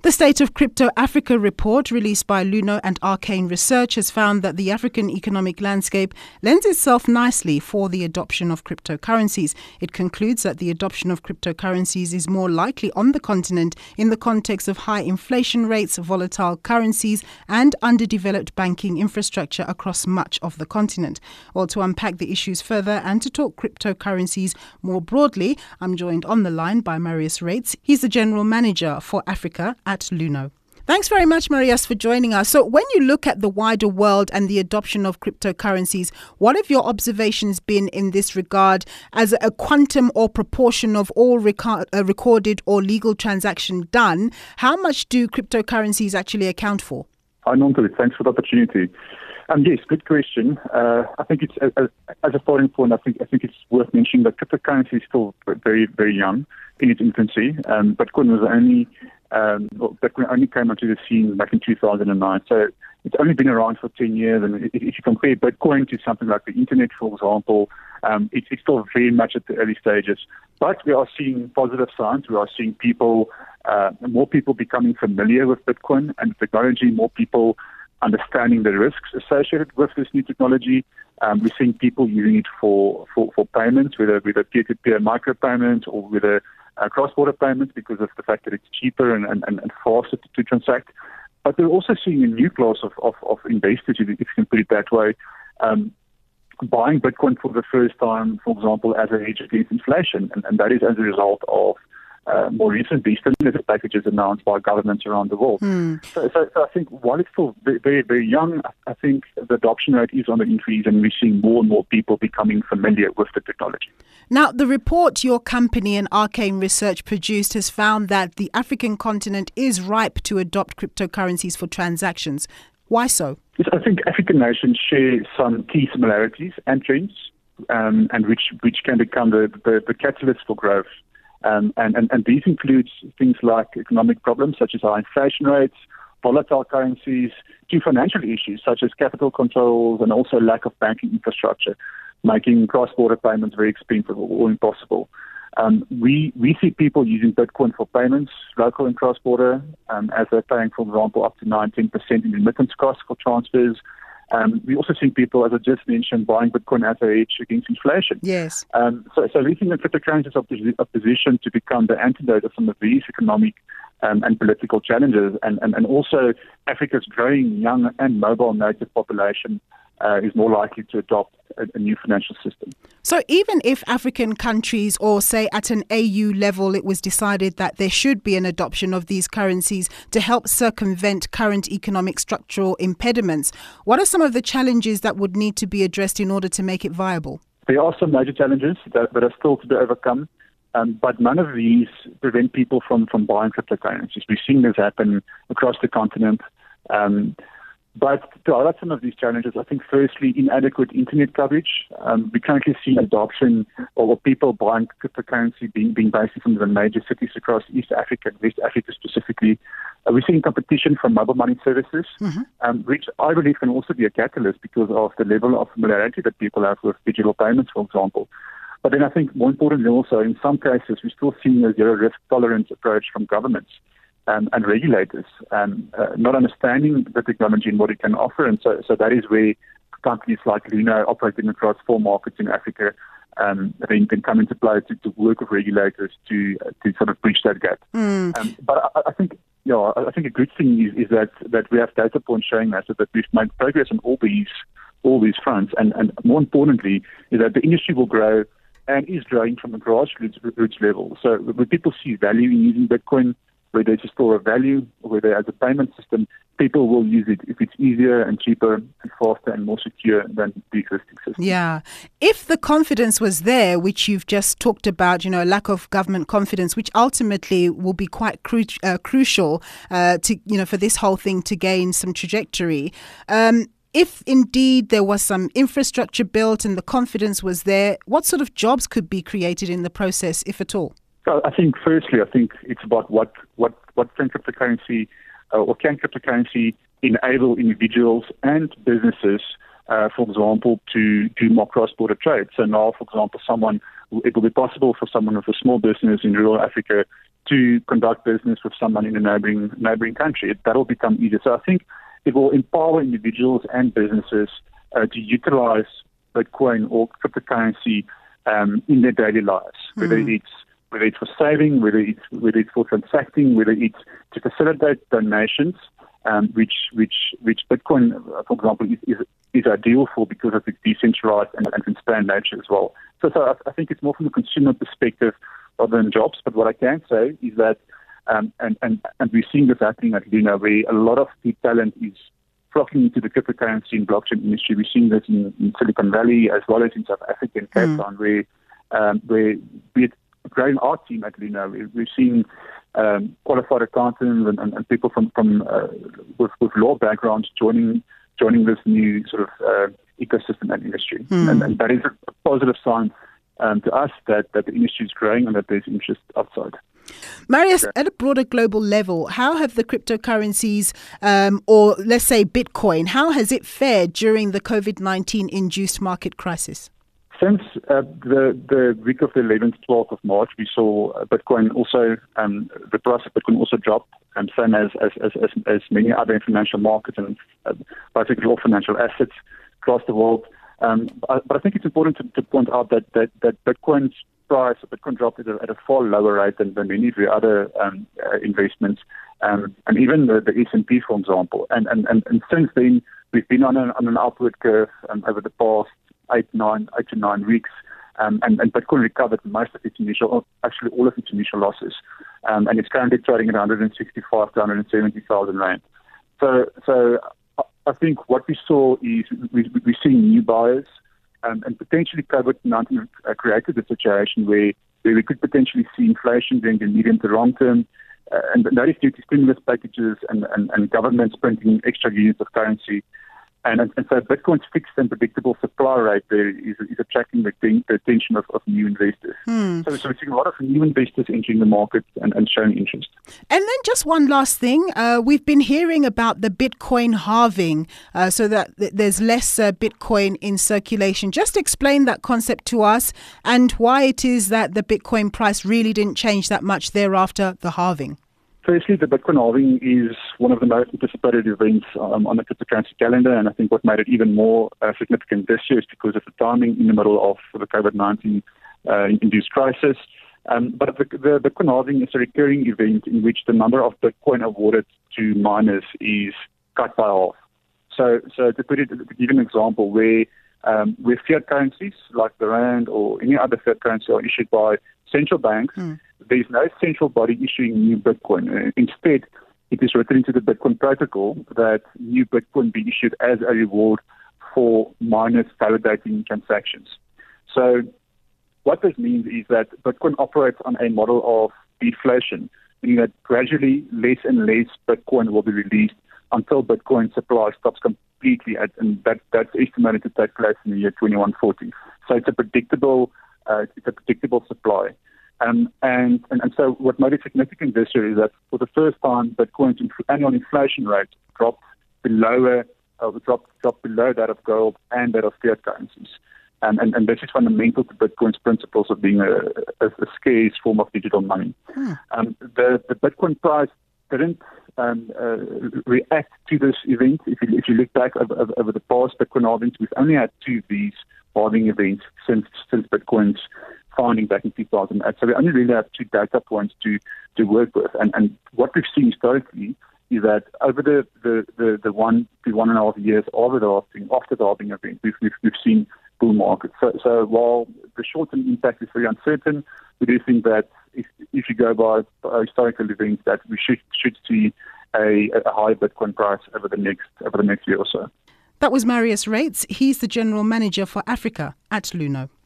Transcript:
The State of Crypto Africa report released by Luno and Arcane Research has found that the African economic landscape lends itself nicely for the adoption of cryptocurrencies. It concludes that the adoption of cryptocurrencies is more likely on the continent in the context of high inflation rates, volatile currencies and underdeveloped banking infrastructure across much of the continent. Well, to unpack the issues further and to talk cryptocurrencies more broadly, I'm joined on the line by Marius Rates. He's the General Manager for Africa at Luno. Thanks very much, Marius, for joining us. So when you look at the wider world and the adoption of cryptocurrencies, what have your observations been in this regard as a quantum or proportion of all recorded or legal transaction done? How much do cryptocurrencies actually account for? Hi, Nonkel. Thanks for the opportunity. Yes, good question. I think it's as a starting point. I think it's worth mentioning that cryptocurrency is still very, very young in its infancy. Bitcoin only came onto the scene back in 2009. So it's only been around for 10 years. And if you compare Bitcoin to something like the internet, for example, it's still very much at the early stages. But we are seeing positive signs. We are seeing more people becoming familiar with Bitcoin and technology, more people understanding the risks associated with this new technology. We're seeing people using it for payments, whether peer-to-peer micropayments or with cross-border payments because of the fact that it's cheaper and faster to transact. But we're also seeing a new class of investors, if you can put it that way, buying Bitcoin for the first time, for example, as a hedge against inflation. And that is as a result of more recently stimulus packages announced by governments around the world. So I think while it's still very, very young, I think the adoption rate is on the increase and we're seeing more and more people becoming familiar with the technology. Now, the report your company and Arcane Research produced has found that the African continent is ripe to adopt cryptocurrencies for transactions. Why so? Yes, I think African nations share some key similarities and trends, and which can become the catalyst for growth. And these include things like economic problems such as high inflation rates, volatile currencies, to financial issues such as capital controls and also lack of banking infrastructure, making cross-border payments very expensive or impossible. We see people using Bitcoin for payments, local and cross-border, as they're paying, for example, up to 9-10% in remittance costs for transfers. We also see people, as I just mentioned, buying Bitcoin as a hedge against inflation. Yes. So we think that cryptocurrencies are positioned to become the antidote of some of these economic and political challenges. And also Africa's growing young and mobile native population is more likely to adopt a new financial system. So even if African countries or say at an AU level it was decided that there should be an adoption of these currencies to help circumvent current economic structural impediments, what are some of the challenges that would need to be addressed in order to make it viable? There are some major challenges that are still to be overcome, but none of these prevent people from buying cryptocurrencies. We've seen this happen across the continent. But to highlight some of these challenges, I think firstly, inadequate internet coverage. We currently see adoption or people buying cryptocurrency being based in some of the major cities across East Africa and West Africa specifically. We're seeing competition from mobile money services, which I believe can also be a catalyst because of the level of familiarity that people have with digital payments, for example. But then I think more importantly also, in some cases, we're still seeing a zero-risk tolerance approach from governments and regulators, not understanding the technology and what it can offer. And so that is where companies like Luno operating across 4 markets in Africa then can come into play to work with regulators to sort of bridge that gap. But I think a good thing is that we have data points showing us that we've made progress on all these fronts. And more importantly, is that the industry will grow and is growing from a grassroots level. So when people see value in using Bitcoin, whether it's a store of value or whether as a payment system, people will use it if it's easier and cheaper and faster and more secure than the existing system. Yeah. If the confidence was there, which you've just talked about, a lack of government confidence, which ultimately will be quite crucial to, for this whole thing to gain some trajectory. If indeed there was some infrastructure built and the confidence was there, what sort of jobs could be created in the process, if at all? I think firstly, it's about what can cryptocurrency or can cryptocurrency enable individuals and businesses, for example, to do more cross-border trade. So now, for example, it will be possible for someone with a small business in rural Africa to conduct business with someone in a neighboring country. That'll become easier. So I think it will empower individuals and businesses to utilize Bitcoin or cryptocurrency in their daily lives, whether it's for saving, whether it's for transacting, whether it's to facilitate donations, which Bitcoin, for example, is ideal for because of its decentralized and transparent nature as well. So I think it's more from a consumer perspective rather than jobs. But what I can say is that, and we're seeing this happening at Luno, where a lot of the talent is flocking into the cryptocurrency and blockchain industry. We're seeing this in Silicon Valley as well as in South Africa and Cape Town, where we're growing our team at Luno. We're seeing qualified accountants and people with law backgrounds joining this new sort of ecosystem and industry, and that is a positive sign to us that the industry is growing and that there's interest outside. Marius, at a broader global level, how have the cryptocurrencies, or let's say Bitcoin, how has it fared during the COVID-19 induced market crisis? Since the week of the 11th, 12th of March, we saw Bitcoin also, the price of Bitcoin also dropped, same as many other financial markets and basically all financial assets across the world. But I think it's important to point out that Bitcoin's price, Bitcoin dropped at a far lower rate than many of the other investments, and even the S&P, for example. And since then, we've been on an upward curve over the past 8 to 9 weeks, and Bitcoin recovered most of its actually all of its initial losses, and it's currently trading at 165 to 170,000 rand. So I think what we saw is we're seeing new buyers, and potentially COVID-19 created a situation where we could potentially see inflation during the medium to long term, and that is due to stimulus packages and governments printing extra units of currency. And so Bitcoin's fixed and predictable supply rate there is attracting the attention of new investors. So we're seeing a lot of new investors entering the market and showing interest. And then just one last thing. We've been hearing about the Bitcoin halving, so that there's less Bitcoin in circulation. Just explain that concept to us and why it is that the Bitcoin price really didn't change that much thereafter the halving. Firstly, the Bitcoin halving is one of the most anticipated events on the cryptocurrency calendar, and I think what made it even more significant this year is because of the timing in the middle of the COVID-19 induced crisis. But the Bitcoin halving is a recurring event in which the number of Bitcoin awarded to miners is cut by half. So to give an example, where fiat currencies like the Rand or any other fiat currency are issued by central banks, there's no central body issuing new Bitcoin. Instead, it is written into the Bitcoin protocol that new Bitcoin be issued as a reward for miners validating transactions. So what this means is that Bitcoin operates on a model of deflation, meaning that gradually less and less Bitcoin will be released until Bitcoin supply stops completely, and that's estimated to take place in the year 2140. So it's a predictable supply. And so what made it significant this year is that for the first time, Bitcoin's annual inflation rate dropped below that of gold and that of fiat currencies. And this is fundamental to Bitcoin's principles of being a scarce form of digital money. The Bitcoin price didn't react to this event. If you look back over the past Bitcoin halvings, we've only had 2 of these halving events since Bitcoin's founding back in 2008. So we only really have 2 data points to work with. And what we've seen historically is that over the 1 to 1.5 years after the halving event, we've seen bull markets. So while the short-term impact is very uncertain, we do think that if you go by historical events, that we should see a high Bitcoin price over the next year or so. That was Marius Rates. He's the General Manager for Africa at Luno.